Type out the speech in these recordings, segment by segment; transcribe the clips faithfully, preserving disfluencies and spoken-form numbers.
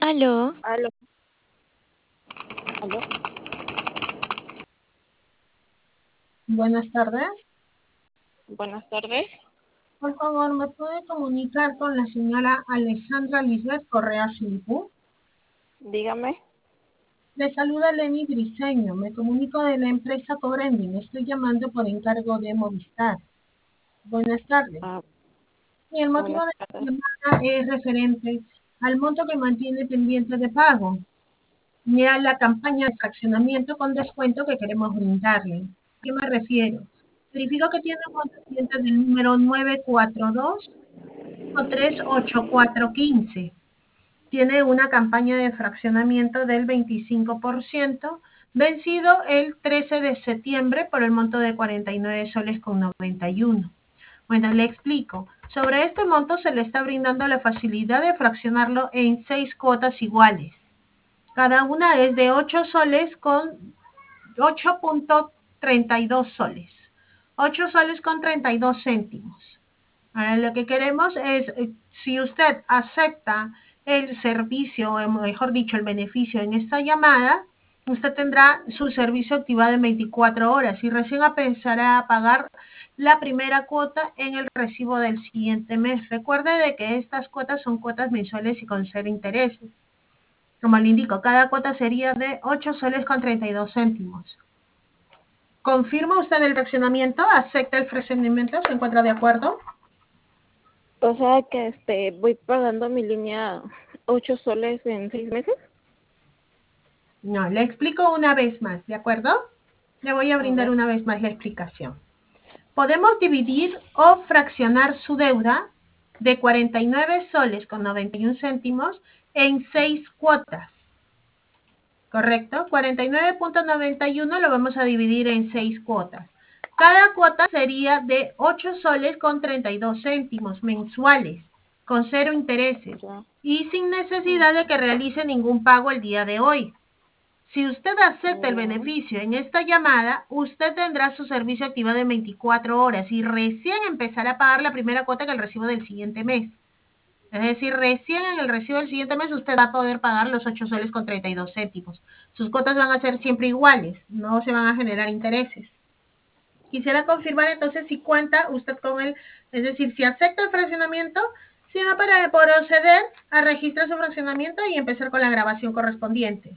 Aló, Aló, aló, Buenas tardes. buenas tardes. Por favor, ¿me puede comunicar con la señora Alessandra Lisbeth Correa Silpú? Dígame. Le saluda Lenny Briceño. Me comunico de la empresa Cobrendi. Me estoy llamando por encargo de Movistar. Buenas tardes. Ah, Y el motivo buenas de tardes. la llamada es referente al monto que mantiene pendiente de pago y a la campaña de fraccionamiento con descuento que queremos brindarle. ¿A qué me refiero? Verifico que tiene un monto pendiente del número nueve cuatro dos tres ocho cuatro quince. Tiene una campaña de fraccionamiento del veinticinco por ciento, vencido el trece de septiembre por el monto de cuarenta y nueve soles con noventa y uno. Bueno, le explico. Sobre este monto se le está brindando la facilidad de fraccionarlo en seis cuotas iguales. Cada una es de ocho soles con ocho punto treinta y dos soles. ocho soles con treinta y dos céntimos. Ahora lo que queremos es, eh, si usted acepta el servicio, o mejor dicho, el beneficio en esta llamada, usted tendrá su servicio activado en veinticuatro horas y recién empezará a pagar la primera cuota en el recibo del siguiente mes. Recuerde de que estas cuotas son cuotas mensuales y con cero intereses. Como le indico, cada cuota sería de ocho soles con treinta y dos céntimos. ¿Confirma usted el fraccionamiento? ¿Acepta el fraccionamiento? ¿Se encuentra de acuerdo? O sea que este voy pagando mi línea ocho soles en seis meses. No, le explico una vez más, ¿de acuerdo? Le voy a A brindar ver. una vez más la explicación. Podemos dividir o fraccionar su deuda de cuarenta y nueve soles con noventa y uno céntimos en seis cuotas, ¿correcto? cuarenta y nueve punto noventa y uno lo vamos a dividir en seis cuotas. Cada cuota sería de ocho soles con treinta y dos céntimos mensuales, con cero intereses Ya. y sin necesidad de que realice ningún pago el día de hoy. Si usted acepta el Ya. beneficio en esta llamada, usted tendrá su servicio activado en veinticuatro horas y recién empezará a pagar la primera cuota en el recibo del siguiente mes. Es decir, recién en el recibo del siguiente mes usted va a poder pagar los ocho soles con treinta y dos céntimos. Sus cuotas van a ser siempre iguales, no se van a generar intereses. Quisiera confirmar entonces si cuenta usted con él, es decir, si acepta el fraccionamiento, si va para proceder a registrar su fraccionamiento y empezar con la grabación correspondiente.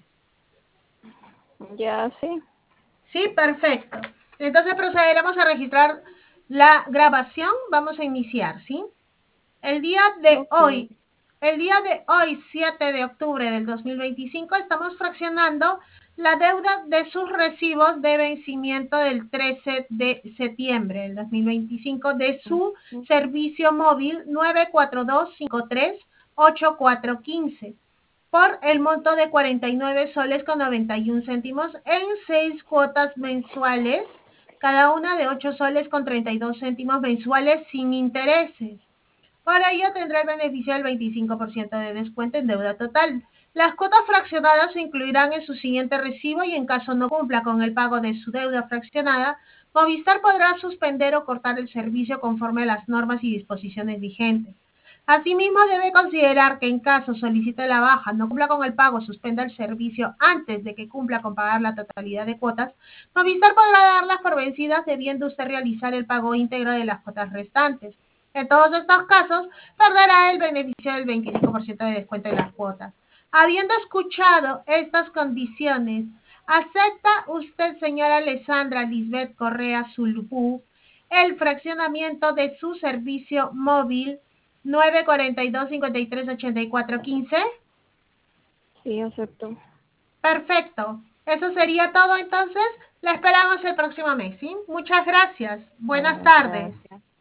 Ya, sí. Sí, perfecto. Entonces procederemos a registrar la grabación. Vamos a iniciar, ¿sí? El día de Ok. hoy, el día de hoy, siete de octubre del dos mil veinticinco, estamos fraccionando la deuda de sus recibos de vencimiento del trece de septiembre del dos mil veinticinco de su Ujú. servicio móvil nueve cuatro dos cinco tres ocho cuatro uno cinco por el monto de cuarenta y nueve soles con noventa y uno céntimos en seis cuotas mensuales, cada una de ocho soles con treinta y dos céntimos mensuales sin intereses. Por ello tendrá el beneficio del veinticinco por ciento de descuento en deuda total. Las cuotas fraccionadas se incluirán en su siguiente recibo y en caso no cumpla con el pago de su deuda fraccionada, Movistar podrá suspender o cortar el servicio conforme a las normas y disposiciones vigentes. Asimismo, debe considerar que en caso solicite la baja, no cumpla con el pago, suspenda el servicio antes de que cumpla con pagar la totalidad de cuotas, Movistar podrá darlas por vencidas debiendo usted realizar el pago íntegro de las cuotas restantes. En todos estos casos, perderá el beneficio del veinticinco por ciento de descuento en las cuotas. Habiendo escuchado estas condiciones, ¿acepta usted, señora Alessandra Lisbeth Correa Zulpú, el fraccionamiento de su servicio móvil nueve cuatro dos cinco tres ocho cuatro uno cinco? Sí, acepto. Perfecto. Eso sería todo entonces. La esperamos el próximo mes, ¿sí? Muchas gracias. Buenas Ah, tardes. gracias.